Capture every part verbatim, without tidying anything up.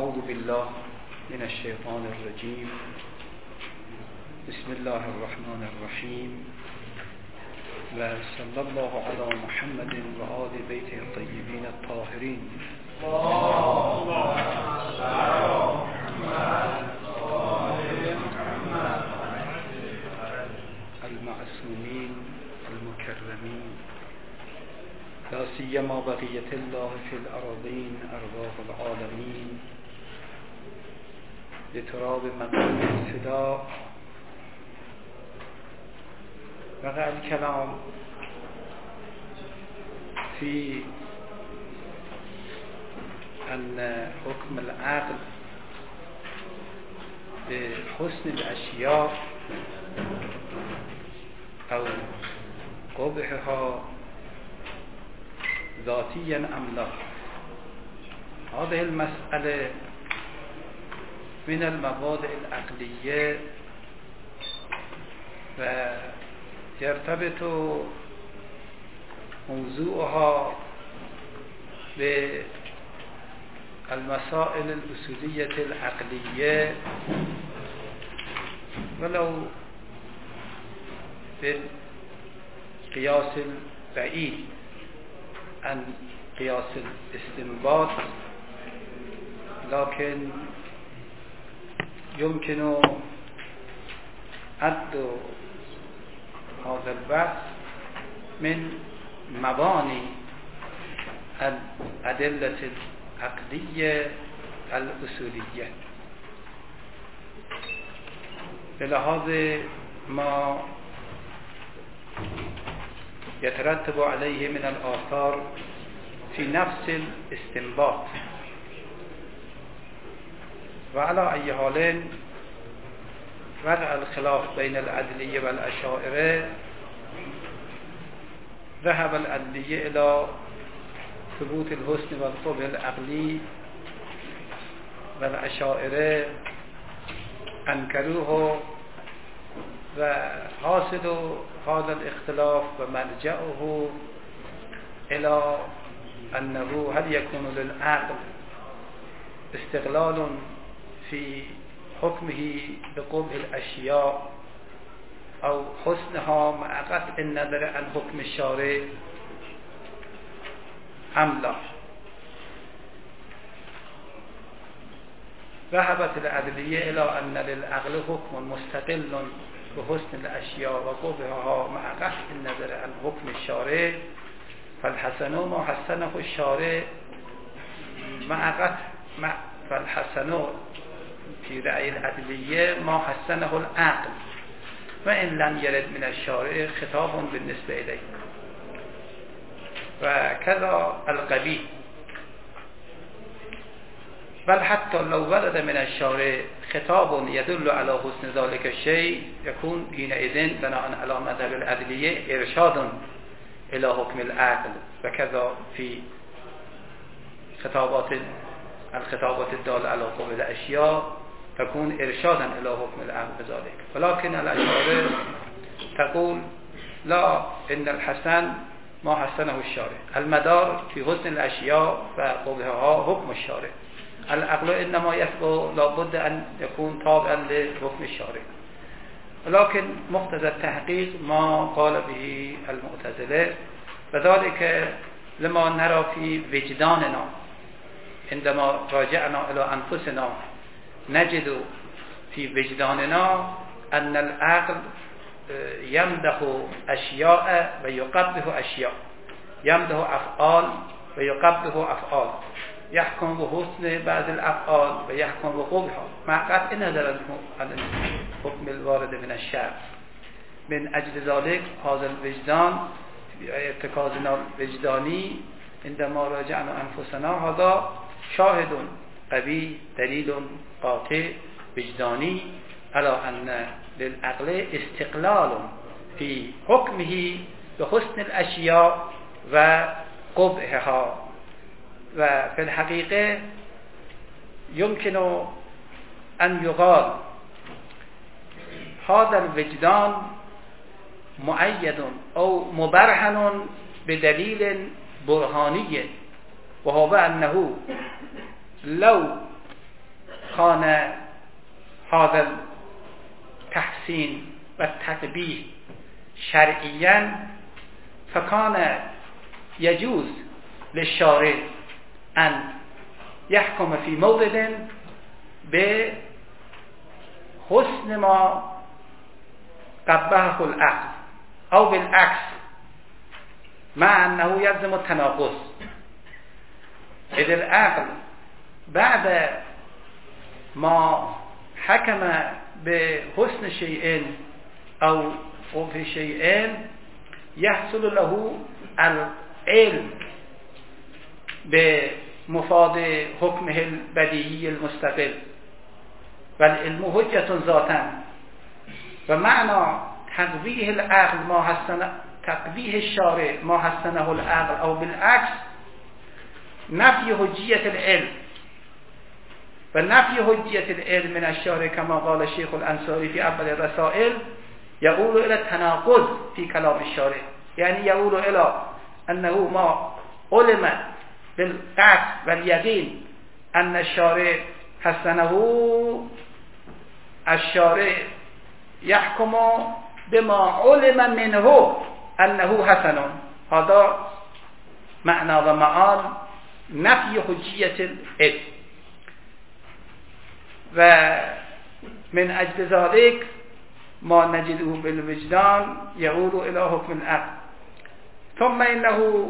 أعوذ بالله من الشيطان الرجيم. بسم الله الرحمن الرحيم، وصلى الله على محمد وآل بيته الطيبين الطاهرين. المعصومين المكرمين، لا سيما بقية الله في الأرضين أرواح العالمين، لتراب مقام الفداء. وقع الكلام في أن حكم العقل بحسن الأشياء أو قبحها ذاتيا أم لا. هذه المسألة من المبادئ العقلية، ويرتبط موضوعها بالمسائل الأصولية العقلية، ولو بالقياس البعيد عن قياس الاستنباط، لكن يمكن عد هذا البحث من مباني الأدلة العقلية الأصولية، بلحاظ ما يترتب عليه من الآثار في نفس الاستنباط. وعلى أي حال وقع الخلاف بين العدلية والأشاعرة. ذهب العدلية إلى ثبوت الحسن والقبح العقلي، والأشاعرة أنكروه. وحاصل هذا الاختلاف ومرجعه إلى أنه هل يكون للعقل استقلال في حكمه بقبح الأشياء أو حسنها مع قطع النظر عن حكم الشارع أم لا. ذهبت العدلية إلى أن للعقل حكم مستقل بحسن الأشياء وقبحها مع قطع النظر عن حكم الشارع، فالحسن ما حسنه الشارع مع قطع مع فالحسن في رأي العدلية ما حسنه العقل، وإن لم يرد من الشارع خطاب بالنسبة إليه. وكذا القبيح، بل حتى لو ورد من الشارع خطاب يدل على حسن ذلك الشيء، يكون حينئذ بناء على مذهب العدلية إرشاد إلى حكم العقل. وكذا في خطابات الخطابات الدالة على قبح الأشياء تكون إرشادا إلى حكم العقل بذلك. ولكن الأشاعرة تقول لا، إن الحسن ما حسنه الشارع، المدار في حسن الأشياء وقبحها حكم الشارع، العقل إنما يثبت لابد أن يكون تابعا لحكم الشارع. ولكن مقتضى التحقيق ما قال به المعتزلة، وذلك لما نرى في وجداننا عندما راجعنا إلى أنفسنا نجد في وجداننا أن العقل يمدح أشياء ويقبح أشياء، يمدح أفعال ويقبح أفعال، يحكم بحسن بعض الأفعال ويحكم بقبحها مع قطع نظر عن الحكم الوارد من الشرع. من أجل ذلك هذا الوجدان ارتكازنا الوجداني عندما راجعنا أنفسنا هذا شاهد قوي، دليل قاطع وجداني على أن للعقل استقلال في حكمه بحسن الأشياء وقبحها. وفي الحقيقة يمكن أن يقال هذا الوجدان مؤيد أو مبرهن بدليل برهاني، وهو أنه لو کان هذا التحسین و تقبیح شرعیاً فکان یجوز للشارع ان یحکم فی مورد به حسن ما قبحه العقل او بالعکس مع انه یلزم التناقض، اذ العقل بعد ما حكم بحسن شيء او قبح شيء يحصل له العلم بمفاد حكمه البديهي المستقل والعلم حجة ذاتا، ومعنى تقبیح العقل ما حسن تقبیح الشارع ما حسنه العقل او بالعكس نفی حجیت العلم و نفی حجیت العلم من الشارع كما قال الشيخ الانصاري في اول الرسائل يقول الى التناقض في كلام الشارع، يعني يقول الى انه ما علم بالقطع واليقين ان الشارع حسنه الشارع يحكم بما علم منه انه حسن. هذا معنى و معال نفی حجیت العلم. و من اجل ذلك ما نجده بالوجدان يعود الى حكم العقل. ثم انه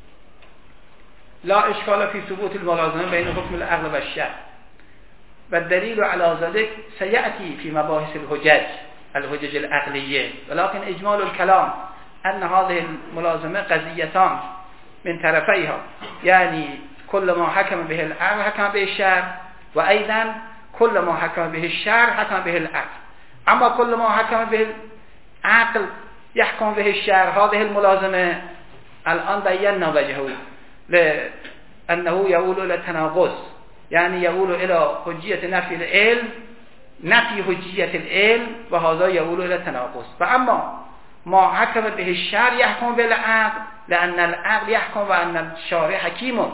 لا اشكال في ثبوت الملازمه بين حكم العقل والشرع، والدليل على ذلك سيأتي في مباحث الحجج الحجج العقلية، ولكن اجمال الكلام ان هذه الملازمه قضيتان من طرفيها، يعني كل ما حكم به العقل حكم به الشرع، وايضا كل ما حكم به الشرع حكم به العقل. اما كل ما حكم به العقل يحكم به الشرع هذه الملازمه الان بينا وجهه لانه يقول الى التناقض، يعني يقول الى حجية نفي العلم نفي حجية العلم وهذا يقول الى التناقض. فاما ما حكم به الشرع يحكم بالعقل لأن العقل يحكم وأن الشارع حكيم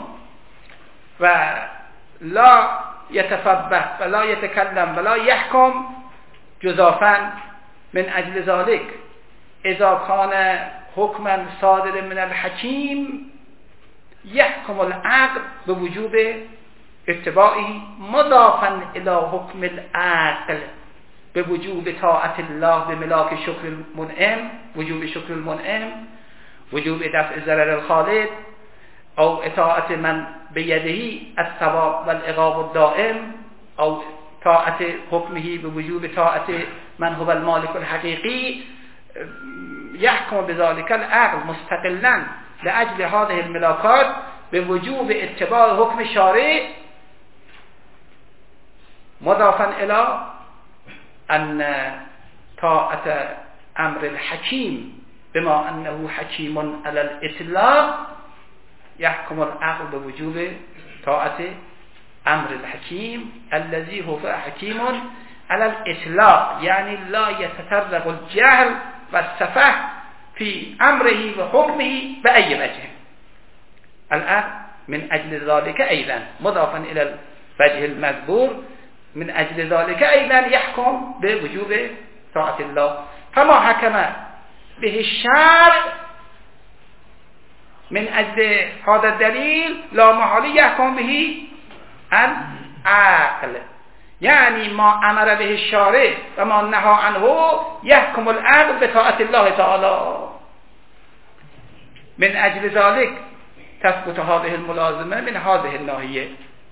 ولا يتفبه ولا يتكلم ولا يحكم جزافا. من أجل ذلك إذا كان حكما صادر من الحكيم يحكم العقل بوجوب اتباعه مضافا إلى حكم العقل بوجوب طاعة الله بملاك شكر المنعم، وجوب شكر المنعم، وجوب دفع ضرر الخالق، او اطاعت من بيده الثواب والعقاب الدائم، او طاعت حكمه بوجوب طاعت من هو المالك الحقيقي. يحكم بذلك العقل مستقلا لأجل هذه الملاكات بوجوب اتباع حكم الشارع مضافا الى ان طاعة امر الحكيم بما انه حكيم على الاطلاق يحكم العقل بوجوب طاعة امر الحكيم الذي هو حكيم على الاطلاق، يعني لا يتطرق الجهل والسفه في امره وحكمه باي وجه. الان من اجل ذلك ايضا مضافا الى الوجه المذكور من اجل ذلك ايضا يحكم بوجوب طاعة الله. فما حكم به الشرع من اجل هذا الدليل لا محالة يحكم به العقل، يعني ما امر به الشارع وما نهى عنه يحكم العقل بطاعة الله تعالى. من اجل ذلك تثبت هذه الملازمه من هذه الناحیه.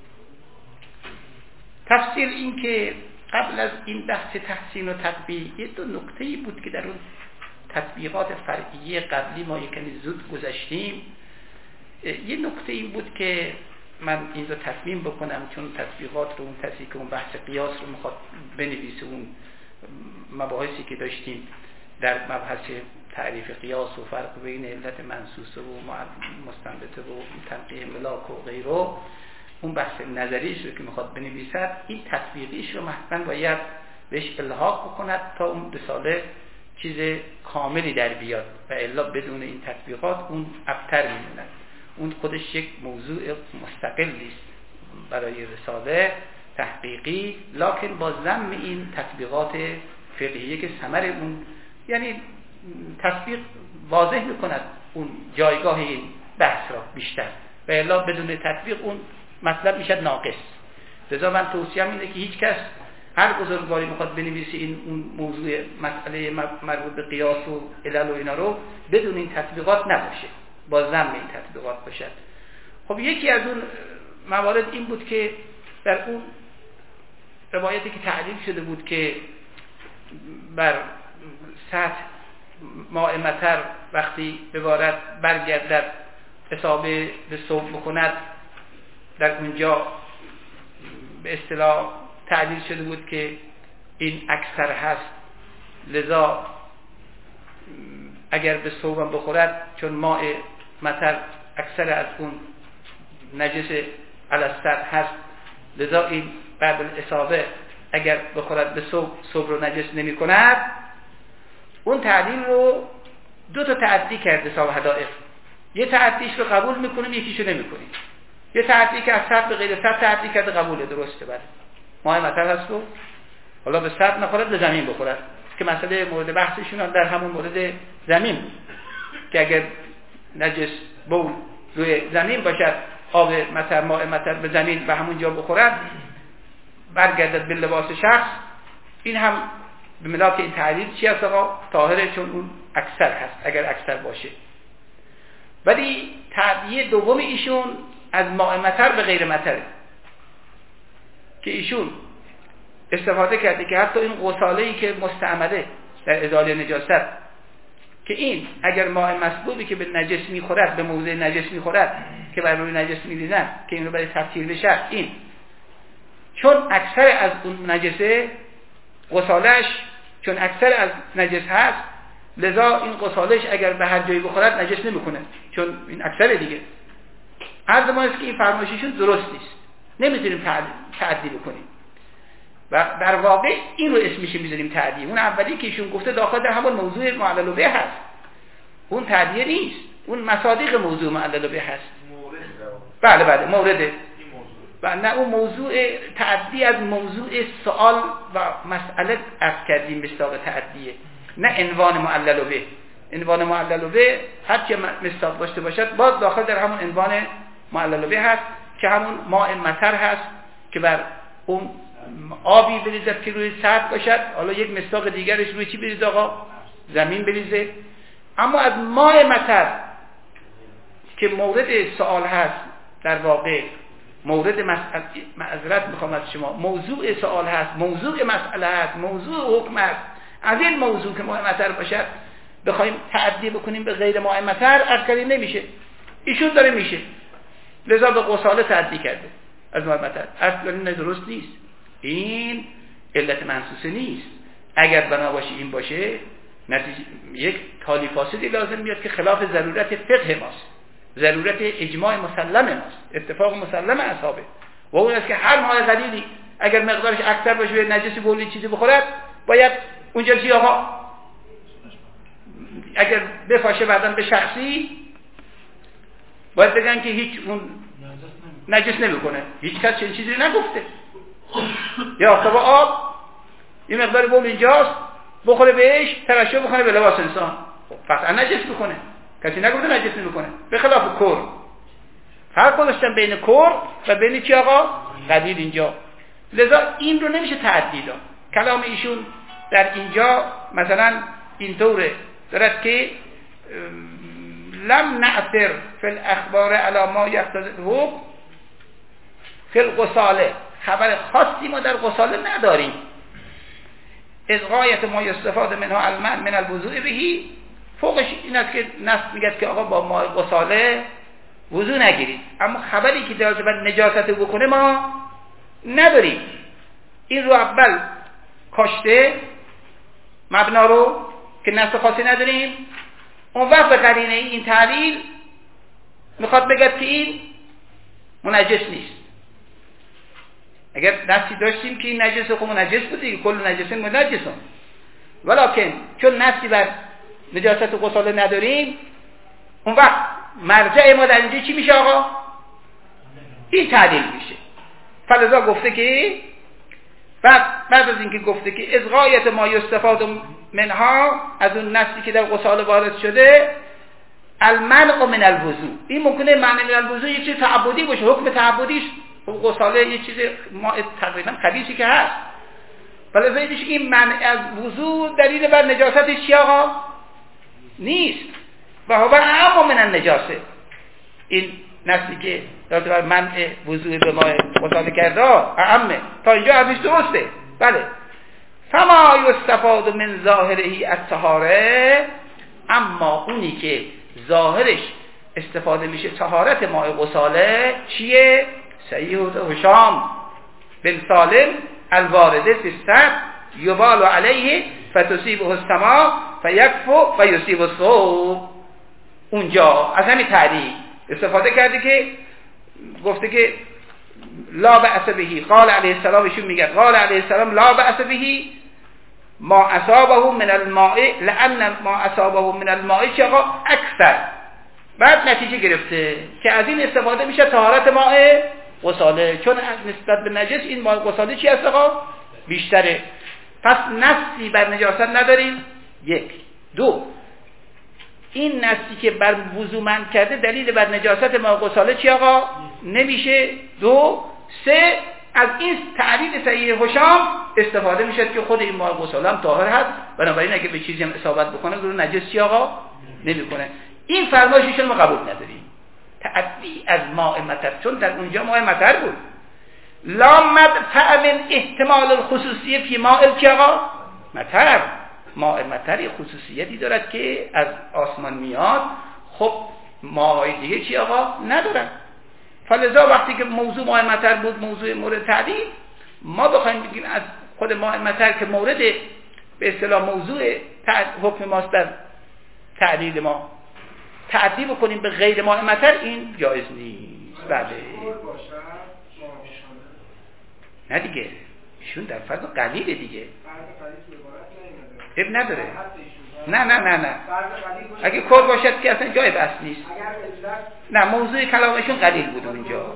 تفصیل این که قبل از این بحث تحسین و تقبیح یه دو نکته‌ای بود که در اون تطبیقات فرعیه قبلی ما یکمی زود گذشتیم. یه نکته این بود که من این رو تصمیم بکنم چون تطبیقات رو اون کسی که اون بحث قیاس رو میخواد بنویسه اون مباحثی که داشتیم در مبحث تعریف قیاس و فرق بین علت منصوصه و مستنبطه و تنقیح ملاک و غیره، اون بحث نظریش رو که میخواد بنویسد این تطبیقیش رو محتماً باید بهش الحاق بکند تا اون رساله چیز کاملی در بیاد و الا بدون این تطبیقات اون ابتر میموند. اون خودش یک موضوع مستقلی است برای رساله تحقیقی، لکن با ضم این تطبیقات فقهیه که ثمر اون، یعنی تطبیق واضح میکند اون جایگاه این بحث را بیشتر، و الا بدون تطبیق اون مطلب میشد ناقص. لذا من توصیه‌ام اینه که هیچ کس، هر بزرگواری میخواد بنویسه این اون موضوع مسئله مربوط به قیاس و علل و اینا رو بدون این تطبیقات نباشه، با ضم این تطبیقات باشد. خب یکی از اون موارد این بود که در اون روایتی که تعلیل شده بود که بر سطح ماء مطر وقتی ببارد برگردد اصابه به صوب بکند، در اونجا به اصطلاح تعلیل شده بود که این اکثر هست، لذا اگر به صوبم بخورد چون ماء مطر اکثر از اون نجس الستر هست، لذا این بعد الاصابه اگر بخورد به صوب، صوب رو نجس نمی کند. اون تعدیل رو دو تا تعدی کرده صاحب حدائق، یه تعدیش رو قبول میکنیم یکیشو نمیکنیم. یه تعدی که از سطح به غیر سطح تعدی کرده قبوله، درسته، بله ماء مطر هست و حالا به سطح نخورد به زمین بخورد، که مسئله مورد بحثشون در همون مورد زمین که اگر نجس بول روی زمین باشد، آب مطر ماء مطر به زمین و همونجا بخورد برگردد به لباس شخص، این هم به ملاک این تعلیل چی هست آقا؟ طاهره، چون اون اکثر هست اگر اکثر باشه. ولی تعدیه دوم ایشون از ماء مطر به غیر مطره که ایشون استفاده کرده که حتی این غساله‌ای که مستعمله در ازاله نجاست، که این اگر ماء مسبوبی که به نجس میخورد، به موضع نجس میخورد که بر روی نجس میریزن که این رو برای تفکیر بشه، این چون اکثر از اون نجسه غسالش چون اکثر از نجس هست، لذا این غسالش اگر به هر جایی بخورد نجس نمیکنه، چون این اکثر دیگه. عرض ما است که این فرمایششون درست نیست، نمیتونیم تعدی بکنیم و در واقع این رو اسمش میذاریم تعدیه. اون اولی که ایشون گفته داخل در همون موضوع معلل به هست، اون تعدیه نیست، اون مصادیق موضوع معلل به هست. بله بله مورده، و نه اون موضوع تعدی از موضوع سوال و مسئله عرض کردیم مصداق تعدیه، نه عنوان معلل به. عنوان معلل به هر چه مصداق داشته باشد باز داخل در همون عنوان معلل به هست که همون ماء مطر هست که بر اون آبی بریزد که روی سطح باشد، حالا یک مصداق دیگرش روی چی بریزه آقا؟ زمین بریزه. اما از ماء مطر که مورد سوال هست، در واقع مورد مسئله، معذرت میخوام از شما، موضوع سوال هست، موضوع مسئله هست، موضوع حکم هست، از این موضوع که ماء مطر باشد بخوایم تعدی بکنیم به غیر ماء مطر اصلا نمیشه. ایشون داره میشه، لذا به غساله تعدی کرده از ماء مطر. اصلا درست نیست، این علت منصوصه نیست. اگر بنا باشه این باشه، نتیجه یک تالی فاسدی لازم میاد که خلاف ضرورت فقه ماست، ضرورت اجماع مسلم ماست، اتفاق مسلم اصحابه، و اون است که هر ماء قلیلی اگر مقدارش اکثر باشه به نجسی بولی چیزی بخورد، باید اونجا چی آقا؟ اگر بفاشه بعدن به شخصی باید بگن که هیچ اون نجس نمیکنه، هیچ کس چنین چیزی نگفته. یا آفتاب آب این مقدار بول اینجاست، بخوره بهش ترشح بکنه به لباس انسان، قطعا نجس میکنه، کسی نگفته نجس نمیکنه، به خلاف کر. فرق گذاشتن بین کر و بین چی آقا؟ قدید اینجا. لذا این رو نمیشه تعدی داد. کلام ایشون در اینجا مثلا اینطوره دارد که لم نعثر فی الاخبار علی ما یقتضی الحکم فی الغساله، خبر خاصی ما در غساله نداریم. از غایت ما استفاده منها علما من الوضوء بهی، فوقش این است که نص میگه که آقا با ما غساله وضو نگیرید، اما خبری که در جبه نجاست بکنه ما نداریم. این رو اول کاشته مبنا رو که نص خاصی نداریم، اون وقت به قرینه این تعلیل میخواد بگه که این منجس نیست. اگر نصی داشتیم که این نجس خب منجس بودی، کل نجسین منجسون، ولکن چون نصی بر نجاست غساله نداریم، اون وقت مرجع ما در اینجا چی میشه آقا؟ این تعلیل میشه. فلذا گفته که بعد بعد از اینکه گفته که از غایت ما یستفاد منها، از اون نصی که در غسال وارد شده، المنع من الوضوء. این ممکنه منع من الوضوء یه چیز تعبدی باشه، حکم تعبدیش غساله یه چیز ما تقریبا خبیثی که هست، فلذا اینش که این منع از وضوء دلیل بر نجاستش چی آقا؟ نیست. و هو اعم من النجاسه. این نصی که در بر منع وضوء به ما غساله کرده اعمه، تا اینجا حدیث درسته. بله. فما یستفاد من ظاهره الطهاره، اما اونی که ظاهرش استفاده میشه طهارت ماء غساله چیه؟ صحیح هشام بن سالم الوارده فی السطح یبال علیه فتصیبه السماء فیکفو و یصیب الصوب. اونجا از همین تعریف استفاده کرده که گفته که لا بأس بهی، قال علیه السلام، ایشون میگه قال علیه السلام لا بأس بهی ما اصابه من الماء لان ما اصابه من الماء چقا اکثر. بعد نتیجه گرفته که از این استفاده میشه طهارت ماء غساله، چون نسبت به نجس این ماء غساله چی هست آقا؟ بیشتره. پس نصی بر نجاست نداریم. یک. دو، این نصی که بر وضو منع کرده دلیل بر نجاست ماء غساله چی آقا؟ نمیشه. دو. سه، از این تعبیر صحیح هشام استفاده میشه که خود این ماء غساله هم طاهر هست، بنابراین اگه به چیزی هم اصابت بکنه رو نجس چی آقا؟ نمیکنه. این فرمایششون ما قبول نداریم. تعدی از ماء مطر، چون در اونجا ماء مطر بود. لا مدفع من احتمال الخصوصیه فی ماء چی آقا؟ مطر. ماء مطر خصوصیتی دارد که از آسمان میاد، خب ماء دیگه چی آقا؟ ندارن. فلذا وقتی که موضوع ماء مطر بود موضوع مورد تعدیل، ما بخوایم بگیم از خود ماء مطر که مورد به اصطلاح موضوع حکم ماست در تعدیل ما تعدیل بکنیم به غیر ماء مطر، این جایز نیست. بله. نه دیگه، ایشون در فرض قلیل دیگه اب نداره. نه نه نه نه اگه کور باشد که اصلا جای بحث نیست. نه، موضوع کلامشون قلیل بود اونجا.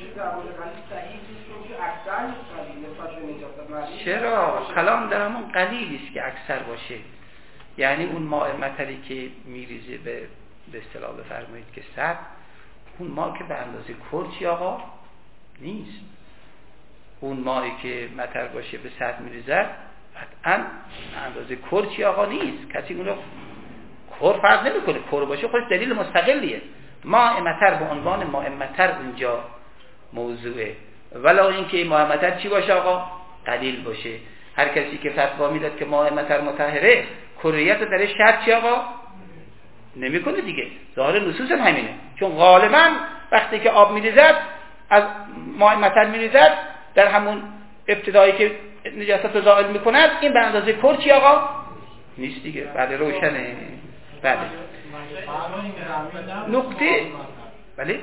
چرا؟ کلام در همون قلیلی است که اکثر باشه، یعنی اون ماء مطری که میریزه به به اصطلاح بفرمایید که سطح، اون ماء که به اندازه کرچی آقا نیست. اون مائی که مطر باشه به سطح میریزه قطعا اندازه کرچی آقا نیست. کسی اونو کر فرض نمیکنه، کر باشه خودش دلیل مستقلیه. ماء مطر به عنوان ماء مطر اونجا موضوعه، ولا اینکه ماء مطر چی باشه آقا؟ قلیل باشه. هر کسی که فتوا میداد که ماء مطر مطهره، کریت درش شرط چی آقا؟ نمیکنه دیگه. ظاهر نصوص هم همینه، چون غالبا وقتی که آب میریزد از ماء مطر میریزد در همون ابتدایی که نجاست رو زائل میکند، این به اندازه کرچی آقا نیست دیگه. بله روشنه. بله. نقطه بله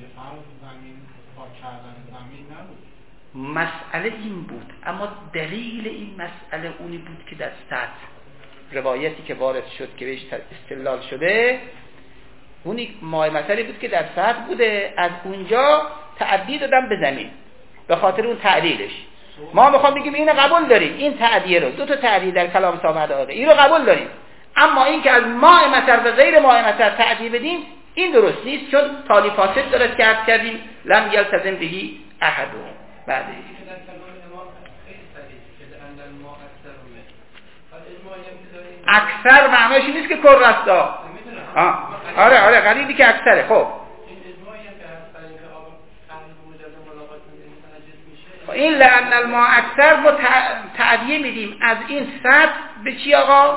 مسئله این بود، اما دلیل این مسئله اونی بود که در سطح روایتی که وارد شد که بهش استدلال شده، اونی ماء مطری بود که در سطح بوده، از اونجا تعدی دادن به زمین به خاطر اون تعلیلش. ما میخوام بگیم اینو قبول داریم، این تعدیه رو، دو تا تعدیه در کلام صاحب آقا این رو قبول داریم، اما این که از ماء مطر به غیر ماء مطر تعدیه بدیم این درست نیست، چون تالی فاسد دارد که عرض کردیم لم یلتزم بهی احد. بعد اکثر معناش نیست که کر رستا. آره آره قلیلی که اکثره. خب این لعن الماء اکثر ما تعدیه میدیم از این سطح به چی آقا؟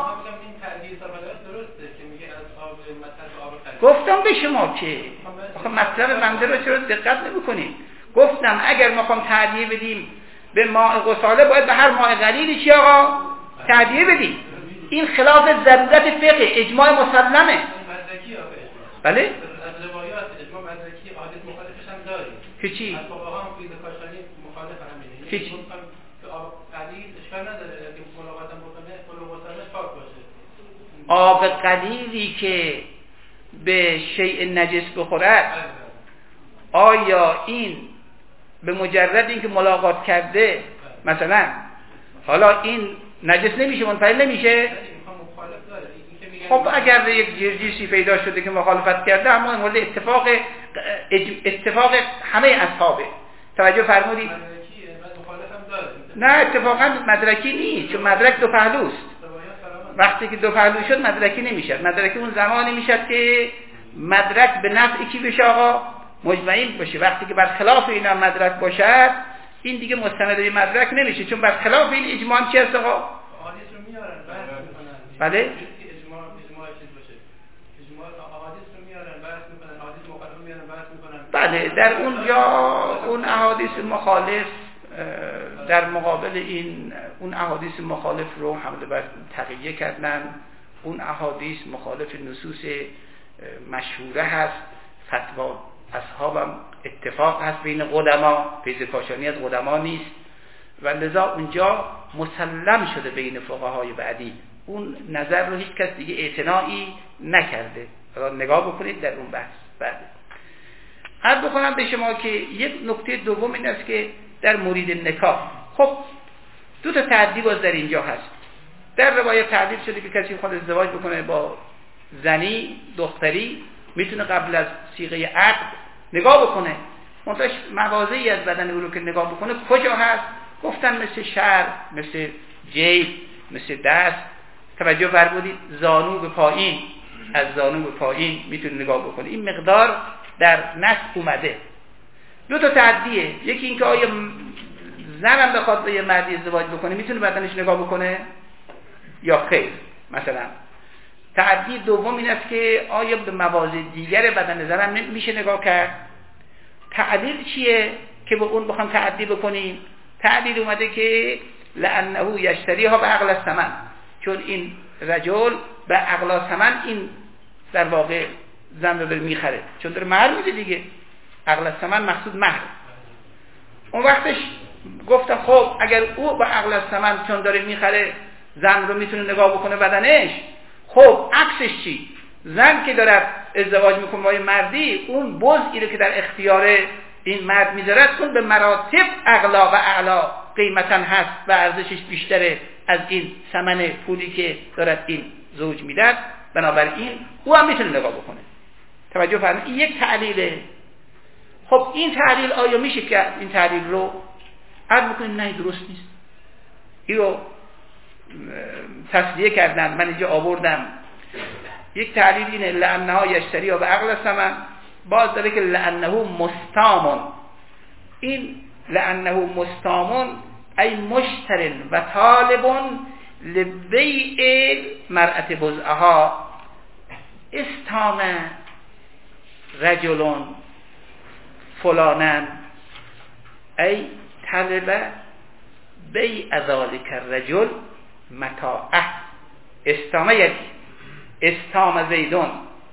گفتم به شما که آخه مطلب بنده رو چرا دقت نمی‌کنید؟ گفتم اگر ما خواهم تعدیه بدیم به ماء غساله باید به هر ماء قلیلی چی آقا؟ تعدیه بدیم. این خلاف ضرورت فقه، اجماع مسلمه. بله؟ از روایات اجماع مدرکی عادت مخالفش هم داریم. که چی؟ از فقها هم توی کاشانی مخالف همینه. که چی؟ که آب قلیل اشکال نداره که ملاقات هم بکنه، ملاقاتش پاک باشه. آب قلیلی که به شیء نجس بخورد آیا این به مجرد اینکه ملاقات کرده مثلا حالا این نجس نمیشه، منفعل نمیشه. خب اگر یک جرجیسی پیدا شده که مخالفت کرده، اما این مورد اتفاق اتفاق همه اصحابه. توجه فرمودید؟ نه اتفاقا مدرکی نیست، چون مدرک دو پهلوست. وقتی که دو پهلو شد مدرکی نمیشه. مدرکی اون زمانی میشد که مدرک به نفع کی بشه آقا؟ مجمعین باشه. وقتی که برخلاف اینا مدرک باشد، این دیگه مستند به مدرک نمیشه، چون برخلاف این اجماع چی هست آقا؟ احادیث رو میارن بحث میکنن. بله؟ اجماع اجماع چیز باشه. اجماع احادیث رو میارن بحث میکنن، احادیث مخالف میارن بحث میکنن. بله، در اونجا اون احادیث مخالف در مقابل این اون احادیث مخالف رو حمله بر تقیه کردن. اون احادیث مخالف نصوص مشهوره هست، فتوا اصحابم اتفاق هست بین قدما، فیض کاشانی از قدما نیست و لذا اونجا مسلم شده بین فقهای بعدی. اون نظر رو هیچ کس دیگه اعتنایی نکرده. نگاه بکنید در اون بحث. بعد عرض بکنم به شما که یک نکته دوم این است که در مورد نکاح، خب دو تا تعدی باز در اینجا هست. در روایت تعدیل شده که کسی خود ازدواج بکنه با زنی دختری، میتونه قبل از صیغه عقد نگاه بکنه. منتهش مواضعی از بدن او رو که نگاه بکنه کجا هست؟ گفتن مثل شعر، مثل جیب، مثل دست. توجه فرمودید؟ زانو به پایین، از زانو به پایین میتونه نگاه بکنه. این مقدار در نص اومده. دو تا تعدیه. یکی اینکه آیا زنم بخواد با یه مردی ازدواج بکنه میتونه بدنش نگاه بکنه یا خیر. مثلا تعدی دوم این است که آیا به مواضع دیگر بدن زنم میشه نگاه کرد. تعدیل چیه که به اون بخوام تعدی بکنیم؟ تعدیل اومده که لانه یشتریها به عقل الثمن، چون این رجل به عقل الثمن این در واقع زن رو میخره، چون داره مهر میده دیگه. عقل الثمن مقصود مهر. اون وقتش گفتم خب اگر او به عقل الثمن چون داره میخره زن رو میتونه نگاه بکنه بدنش، خب عکسش چی؟ زن که داره ازدواج میکنه با مردی، اون بزئی رو که در اختیار این مرد میذارد اون به مراتب اغلا و اعلا قیمتا هست و ارزشش بیشتره از این ثمن پولی که دارد این زوج میدهد. بنابراین او هم میتونه نگاه بکنه. توجه فرمایید، این یک تعلیله. خب این تعلیل آیا میشه که این تعلیل رو عرض بکنیم نه درست نیست؟ این رو تصدیه کردن، من اینجا آوردم. یک تعلیل اینه لعنها یشتری و به عقل الثمن، باز داره که لعنه مستامن. این لعنه مستامن ای مشتر و طالب لبیع مرأت بزعها. استام رجلون فلانن ای طلب بیع ذالک الرجل متاعه. استام یعنی استام زیدون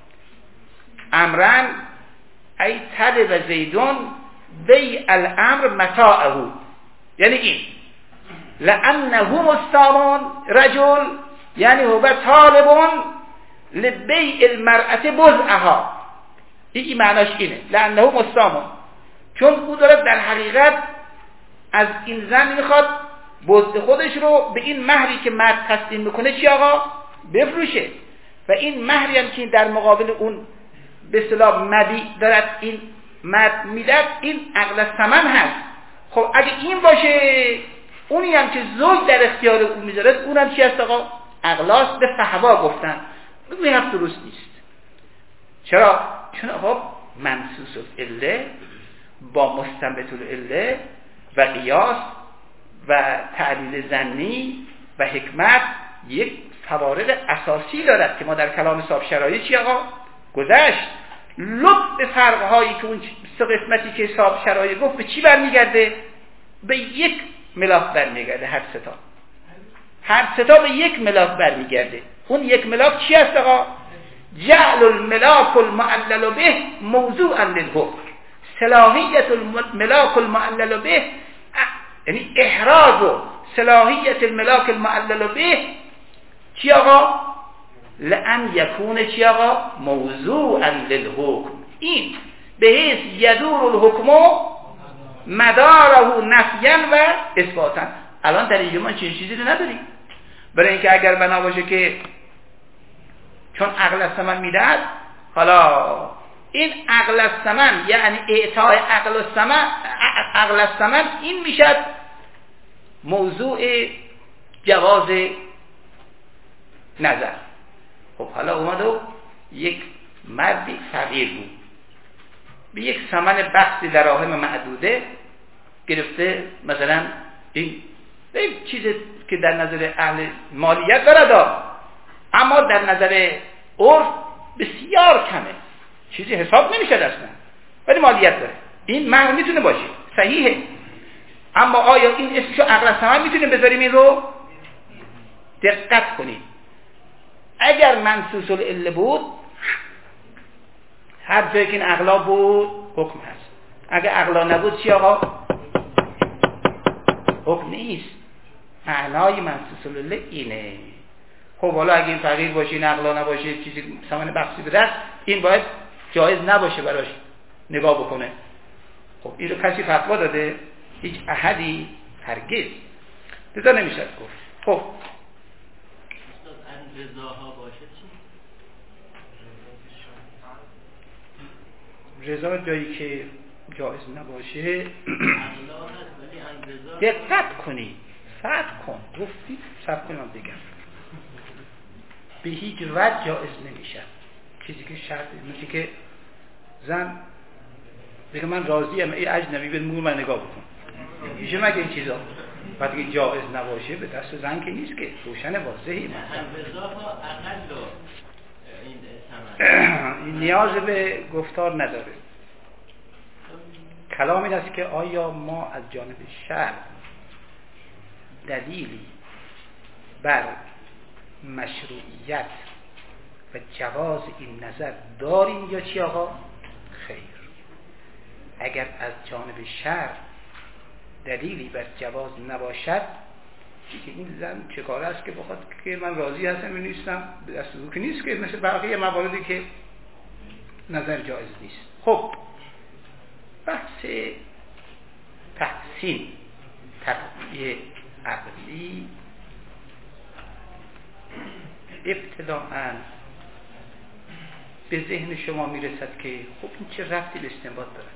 امرن ای طلب زیدون بیع الامر متاعه. یعنی این لانه مستامون رجل یعنی هو طالبون لبیع المرأة بزعها. این معناش اینه، لانه مستامون، چون او داره در حقیقت از این زن میخواد بزد خودش رو به این مهری که مرد تسلیم میکنه چی آقا؟ بفروشه. و این مهری هم که در مقابل اون به اصطلاح مبیع دارد این مرد میدد، این عقل الثمن هست. خب اگه این باشه، اونی هم که زوج در اختیار او میذارد اونم چی هست آقا؟ عقلاست. به فحوا گفتن بگوی هم درست نیست. چرا؟ چون آقا منصوص العله با مستنبط العله و قیاس و تعلیل ظنی و حکمت یک فوارق اساسی دارد که ما در کلام صاحب شرایط چی آقا گذشت. لب فرقهایی که اون سه قسمتی که صاحب شرایط گفت به چی برمیگرده؟ به یک ملاک برمیگرده. هر سه تا هر سه تا به یک ملاک برمیگرده. اون یک ملاک چی است آقا؟ جعل الملاک المعلل به موضوعا للحکم. صلاحیت الملاک المعلل به یعنی احراز و صلاحیت الملاک المعلل به چی آقا؟ لأن یکون چی آقا؟ موضوعا للحکم. این به حیث یدور الحکم مداره نفیاً و اثباتاً. الان در ایمان چنین چیزی رو نداریم، برای اینکه اگر بنا باشه که چون عقل الثمن میدهد، حالا این عقل الثمن یعنی اعطای عقل الثمن، عقل الثمن این میشد موضوع جواز نظر. خب حالا اومد و یک مردی فقیر بود، به یک ثمن بخشی دراهم معدوده گرفته، مثلا این این چیزی که در نظر اهل مالیت دارد اما در نظر عرف بسیار کمه، چیزی حساب نمیشه اصلا، ولی مالیت داره. این مهر میتونه باشه، صحیحه، اما آیا این اسمشو عقل الثمن میتونیم بذاریم؟ این رو دقت کنید. اگر منصوص العله بود، هر جایی که این عقلا بود حکم هست. اگر عقلا نبود چی آقا؟ حکم نیست. معنای منصوص العله اینه. خب حالا اگه این فقیر باشه، این عقلا نباشه، چیزی ثمن بخشی بده، این باید جایز نباشه براش نگاه بکنه. خب این رو کسی فتوا داده؟ هیچ احدی هرگز. لذا نمیشه گفت. خب استاد ان رضاها باشه چی؟ رضا جایی که جایز نباشه دقت کنی، صبر کن، گفتی صبر کنم بگم. به هیچ وجه جایز نمیشه. چیزی که شرط مثل که زن بگه من راضیم ای اجنبی به مور من نگاه بکن، میشه مگه این چیزا؟ وقتی که جایز نباشه به دست زن که نیست که، روشن واضحی. این نیاز به گفتار نداره. کلام این است که آیا ما از جانب شرع دلیلی بر مشروعیت و جواز این نظر داریم یا چی آقا؟ خیر. اگر از جانب شرع دلیلی بر جواز نباشد، که این زن چه کار است که بخواد که من راضی هستم یا نیستم، به دست او که نیست که، مثل بقیه مواردی که نظر جایز نیست. خب بحث تحسین تقویه عقلی ابتداءً به ذهن شما میرسد که خب این چه ربطی به استنباط داره؟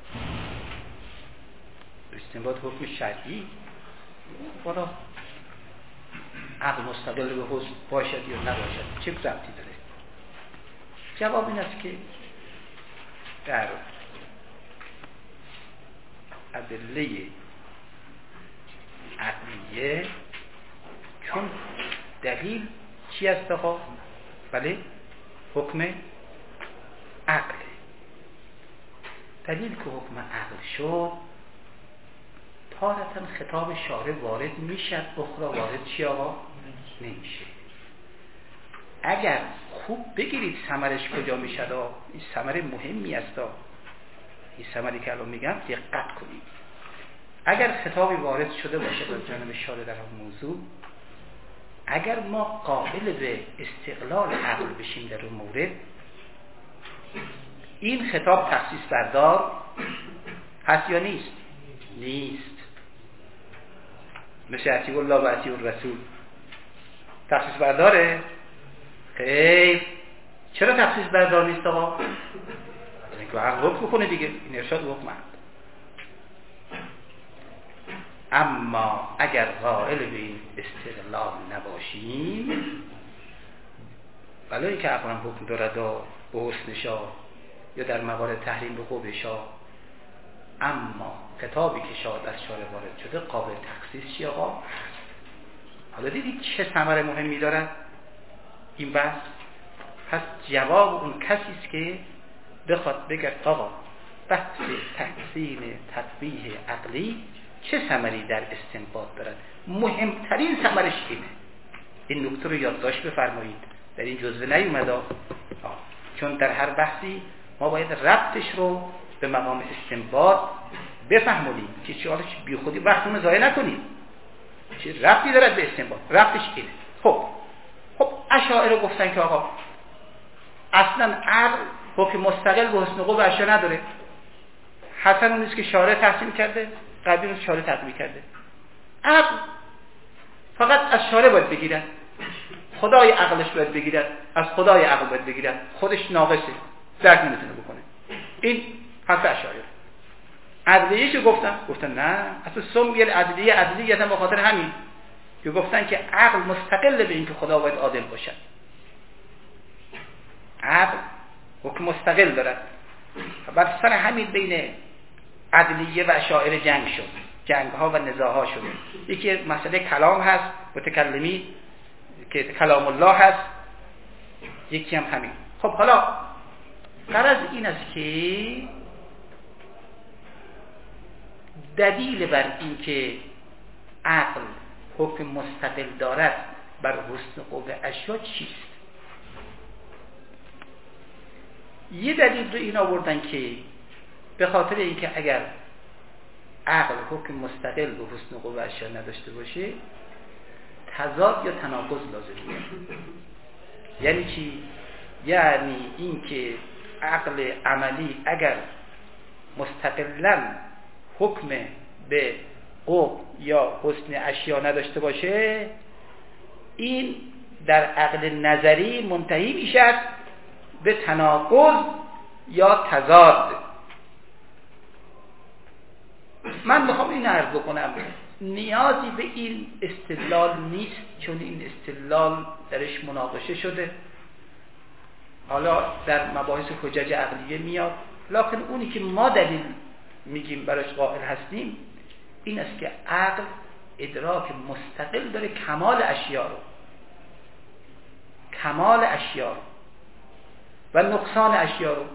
استنباط حکم شرعی والا عقل مستقل به حسن باشد یا نباشد چه ربطی داره؟ جواب این است که در ادله عقلیه چون دلیل چی است آقا؟ بله حکم عقل. دلیل که حکم عقل شد، تارتاً خطاب شارع وارد میشد، اخرى وارد چی آقا؟ نمیشه. اگر خوب بگیرید ثمرش کجا میشد، این ثمر مهمی است، این ثمری که الان میگم دقت کنید. اگر خطابی وارد شده باشه از جانب شارع در اون موضوع، اگر ما قابل به استقلال عقل بشیم در اون مورد، این خطاب تخصیص بردار هست یا نیست؟ نیست. مثل اطیعوا الله و اطیعوا الرسول تخصیص برداره؟ خیر. چرا تخصیص بردار نیست آقا؟ اینکه عقل حکم بکنه دیگه، این ارشاد حکم هست. اما اگر قائل به این استقلال نباشیم، بلایی که عقل حکم دارد به حسنشا یا در موارد تحریم به قبحشا، اما کتابی که شاید از شارع وارد شده قابل تخصیص چی آقا؟ حالا دیدید چه ثمر مهمی دارد این بحث؟ پس جواب اون کسی است که بخواد بگه آقا بحث تحسین تقبیح عقلی چه ثمری در استنباط دارد، مهمترین ثمرش اینه. این نکته رو یادداشت بفرمایید، در این جزوه نیومده، چون در هر بحثی ما باید ربطش رو به مقام استنباط بفهمونیم که چه حالش بی خودی وقتمون ضایع نکنیم. چه ربطی دارد به استنباط؟ ربطش اینه. خب خب اشاعره گفتن که آقا اصلا عقل حکم مستقل به حسن قبح اشیا نداره، حسن اون نیست که شارع تحسین کرده، قبیح اون شارع تقبیح کرده. عقل فقط از شارع باید بگیرد، خدای عقلش باید بگیرد، از خدای عقل باید بگیرد، خودش ناقصه، درک نمیتونه بکنه. این حرف اشاعره. عدلیه چه گفتن؟ گفتن نه، اصلا سمیل عدلیه عدلیه به خاطر همین که گفتن که عقل مستقل به این که خدا باید عادل باشد. عقل حکم مستقل دارد. بر سر همین بین عدلیه و اشاعره جنگ شد، جنگ ها و نزاع ها شد. یکی مسئله کلام هست، متکلمی که کلام الله هست، یکی هم همین. خب حالا غرض این است که دلیل بر این که عقل حکم مستقل دارد بر حسن قوه اشیا چیست؟ یه دلیل رو این آوردن که به خاطر اینکه اگر عقل حکم مستقل به حسن قوه اشیا نداشته باشه تضاد یا تناقض لازمه. یعنی چی؟ یعنی اینکه عقل عملی اگر مستقلاً حکم به قوه یا حسن اشیا نداشته باشه این در عقل نظری منتهی میشد به تناقض یا تضاد. من میخوام این عرض بکنم نیازی به این استدلال نیست، چون این استدلال درش مناقشه شده، حالا در مباحث حجج عقلیه میاد، لکن اونی که ما دلیل میگیم براش قائل هستیم این است که عقل ادراک مستقل داره کمال اشیا رو، کمال اشیا رو و نقصان اشیا رو،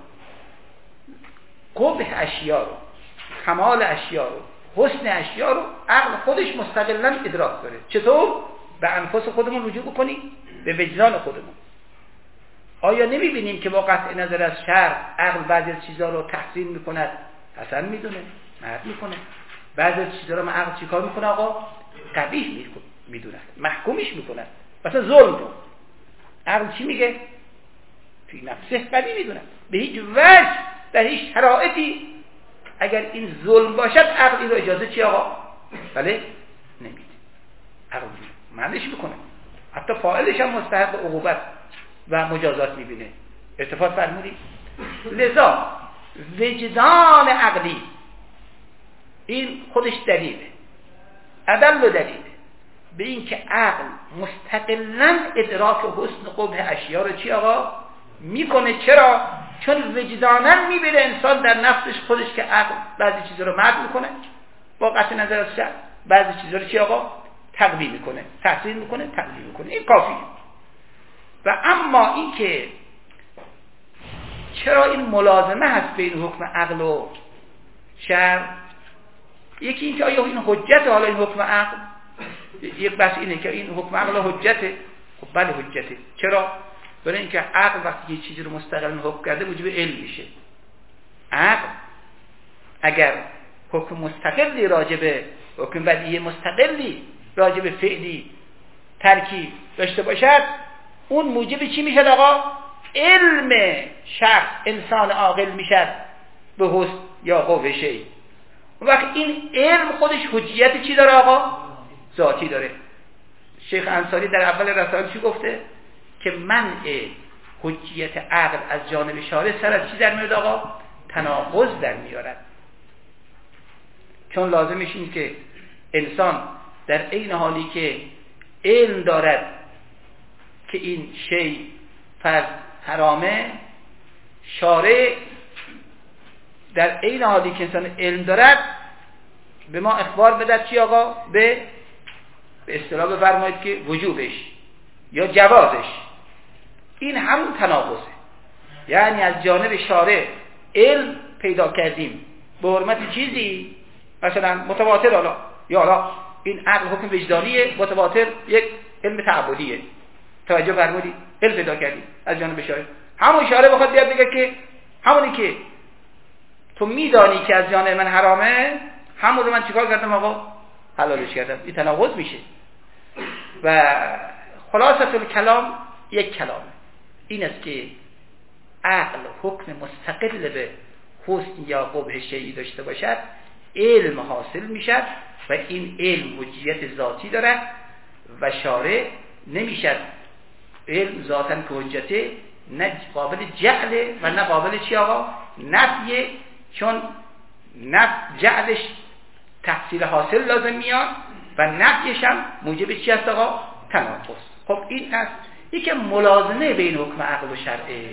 قبح اشیا رو، کمال اشیا رو، حسن اشیا رو عقل خودش مستقلا ادراک داره. چطور؟ به انفس خودمون رجوع بکنیم، به وجدان خودمون. آیا نمیبینیم که با قطع نظر از شرع عقل بعضی از چیزها رو تحسین میکند، حسن میدونه، مرد میکنه، بعضی از چیزها رو ما عقل چیکار میکنه آقا؟ قبیح میدونه، محکومش میکنه. مثلا ظلم رو عقل چی میگه؟ فی نفسه قبیح میدونه. به هیچ وجه در هیچ شرایطی اگر این ظلم باشد عقل این رو اجازه چی آقا؟ بله نمیده، عقل معنیش میکنه، حتی فاعلش هم مستحق عقوبت و مجازات میبینه. اتفاق فرمودی؟ لذا وجدان عقلی این خودش دلیله، عدل و دلیله به این که عقل مستقلاً ادراک حسن قبح اشیا رو چی آقا؟ میکنه. چرا؟ چون وجداناً میبینه انسان در نفسش خودش که عقل بعضی چیزا رو مرد میکنه با قطع نظر از شرع، بعضی چیزا رو چی آقا؟ تقویه میکنه، تحسین میکنه، تقویه میکنه. این کافیه. و اما این که چرا این ملازمه هست بین حکم عقل و شرع؟ یکی این که آیا این حجت، حالا این حکم عقل یک بحث اینه که این حکم عقل حجته. خب بله حجته. چرا؟ برای اینکه عقل وقتی یه چیزی رو مستقل حکم کرده موجب علم میشه. عقل اگر حکم مستقلی راجب حکم بدیهی مستقلی راجب فعلی ترکیب داشته باشد اون موجب چی میشد آقا؟ علم شخص انسان عاقل میشد به حسن یا قوه شیء. اون وقت این علم خودش حجیت چی داره آقا؟ ذاتی داره. شیخ انصاری در اول رسائل چی گفته؟ که منع حجیت عقل از جانب شارع سر از چی در میاد آقا؟ تناقض در میارد. چون لازمش این که انسان در عین حالی که علم دارد که این شیء فرض حرامه، شارع در عین حالی که انسان علم دارد به ما اخبار بدهد چی آقا؟ به به اصطلاح بفرمایید که وجوبش یا جوازش. این همون تناقضه. یعنی از جانب شارع علم پیدا کردیم به حرمت چیزی مثلا متواتر، حالا یا حالا این عقل حکم وجدانیه، متواتر یک علم تعبدیه. توجه فرمودید؟ علم پیدا کردیم از جانب شارع. همون شارع بخواد بیاد بگه که همونی که تو میدانی که از جانب من حرامه همون رو من چیکار کردم آقا؟ حلالش کردم. این تناقض میشه. و خلاصه کلام یک کلامه، این است که عقل حکم مستقل به حسن یا قبح شیعی داشته باشد علم حاصل میشد و این علم حجیت ذاتی دارد و شارع نمیشد علم ذاتاً که حجته نه قابل جعله و نه قابل چی آقا نفیه، چون نف جعلش تحصیل حاصل لازم میاد و نفیش هم موجب چی هست آقا تناقض. خب این هست یکی ملازمه بین حکم عقل و شرعه.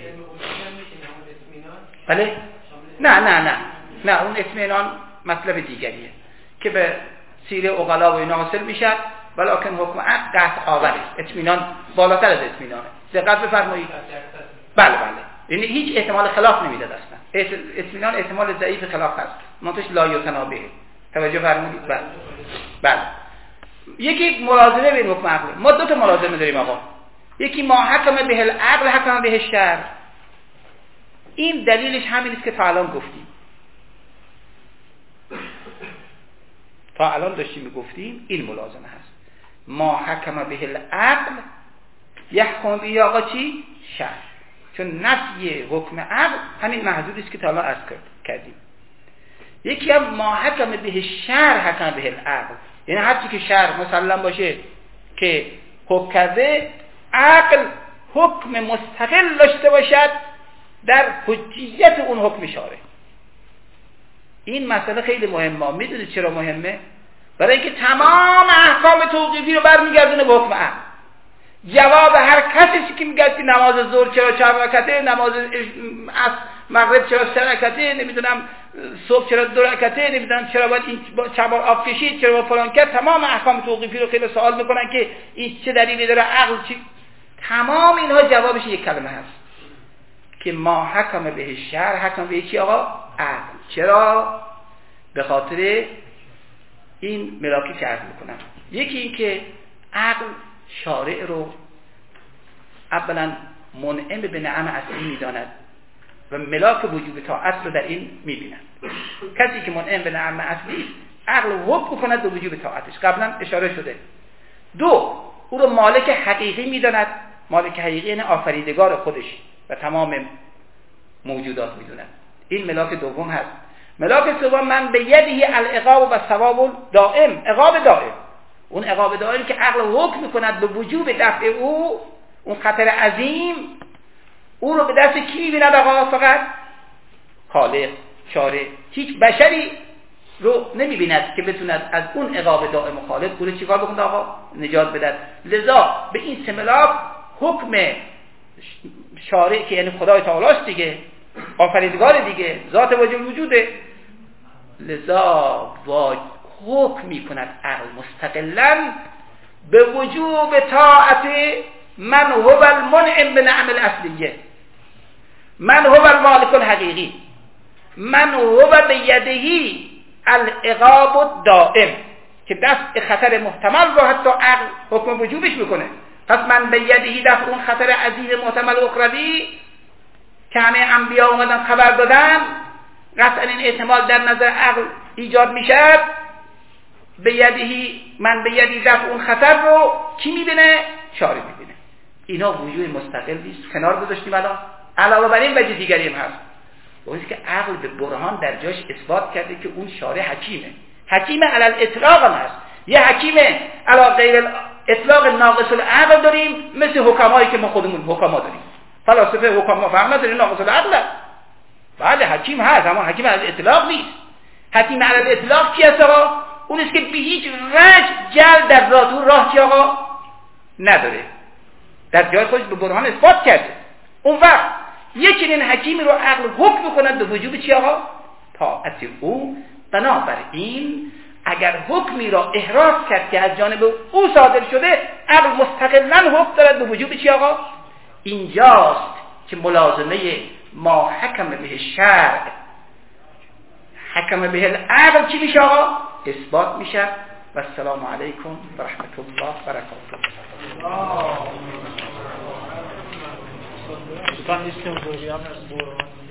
بله نه نه نه نه اون اطمینان مطلب دیگریه که به سیر عقلا و اینا حاصل میشه، ولکن حکم عقل قطع آوره، اطمینان بالاتر از اطمینانه. دقت بفرمایید. بله بله، یعنی هیچ احتمال خلاف نمیداد اصلا. اطمینان احتمال ضعیف خلاف هست، منتش لا یتنابه. توجه فرمودید؟ بله بله. یکی ملازمه بین حکم عقل. ما دو تا ملازمه داریم آقا. یکی ما حکم به العقل حکم به الشرع. این دلیلش همین است که تا الان گفتیم. تا الان داشتیم میگفتیم این ملازمه هست. ما حکم به العقل یحکم به آقا چی؟ شرع. چون نفی حکم عقل همین محدودی است که تا الان عرض کردیم. یکی هم ما حکم به شرع حکم به العقل، یعنی هرچی که شرع مسلم باشه که حکم کرده، عقل حکم مستقل داشته باشد در حجیت اون حکم شارع. این مسئله خیلی مهمه. میدونید چرا مهمه؟ برای اینکه تمام احکام توقیفی رو برمیگردونه به حکم عقل. جواب هر کسی که میگه که نماز ظهر چرا چهار رکعته، نماز مغرب چرا سه رکعته، نمیدونم صبح چرا دو رکعته، نمیدونم چرا باید این چه بار آب کشید، چرا با فلان کرد، تمام احکام توقیفی رو خیلی سوال میکنن که این چه دلیلی داره، عقل چی. تمام اینها جوابش یک کلمه هست که ما حکم به شرع حکم به چی آقا؟ عقل. چرا؟ به خاطر این ملاکی که عرض میکنم. یکی این که عقل شارع رو اولا منعم به نعم اصلی میداند و ملاک وجوب طاعت رو در این میبیند. کسی که منعم به نعم اصلی عقل حکم کند به وجوب طاعتش، قبلا اشاره شده. دو، او رو مالک حقیقی میداند. مالک حقیقی یعنی آفریدگار خودش و تمام موجودات میدوند. این ملاک دوم هست. ملاک سوم من به یدی العقاب و ثواب دائم، عقاب دائم. اون عقاب دائمی که عقل حکم میکند به وجوب دفع او، اون خطر عظیم، او رو به دست کی میبیند آقا؟ فقط خالق شارع. هیچ بشری رو نمیبیند که بتوند از اون عقاب دائم و خالق او رو چیکار بکنه آقا؟ نجات بدهد. لذا به این سه ملاک حکم شارع که یعنی خدای تعالی است دیگه، آفریدگار دیگه، ذات وجود وجوده، لذا واجب حکم میکند عقل مستقلا به وجوب طاعت من هو المنعم به نعم الاصلیه، من هو المالک الحقیقی، من هو به یدهی العقاب الدائم، که دفع خطر محتمل رو حتی عقل حکم وجوبش میکنه. پس من به یدهی دفع اون خطر عزیز محتمل اخروی که همه انبیا اومدن خبر دادن، قطعا این احتمال در نظر عقل ایجاد میشه. به یدهی من به یدی دفع اون خطر رو کی میبینه؟ شارع میبینه. اینا وجود مستقل نیست، کنار گذاشتیم. الان علاوه بر این وجه دیگری هم هست، اونی که عقل به برهان در جاش اثبات کرده که اون شارع حکیمه. حکیم علی الاطلاق هم هست. یه حکیم علی غیر اطلاق ناقص العقل داریم، مثل حکمایی که ما خودمون حکما داریم. فلاسفه حکما فهم نداریم ناقص العقل. بله حکیم هست، اما حکیم علی الاطلاق نیست. حکیم علی الاطلاق کی هست آقا؟ اون است که به هیچ وجه جل در ذات او راه چی آقا نداره، در جای خودش به برهان اثبات کرده. اون وقت یکی این حکیمی رو عقل حکم می‌کند به وجوب چی آقا؟ طاعت او. بنابراین اگر حکمی را احراز کرد که از جانب او صادر شده، عقل مستقلاً حکم دارد به وجوب چی آقا؟ اینجاست که ملازمه ما حکم به شرع حکم به العقل چی میشه آقا؟ اثبات میشه. و السلام علیکم و رحمت الله و برکاته. سلطان نیستیم دوری هم از